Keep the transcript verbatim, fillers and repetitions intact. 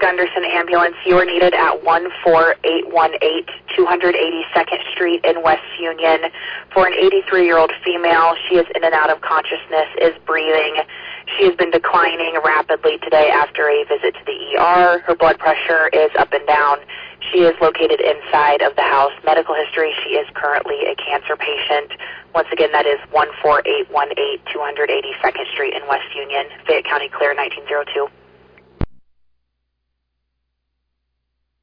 Gunderson ambulance. You are needed at one four eight one eight two eighty-second Street in West Union for an eighty-three-year-old female. She is in and out of consciousness, is breathing. She has been declining rapidly today after a visit to the E R. Her blood pressure is up and down. She is located inside of the house. Medical history, she is currently a cancer patient. Once again, that is one four eight one eight two eighty-second Street in West Union, Fayette County, clear nineteen oh two.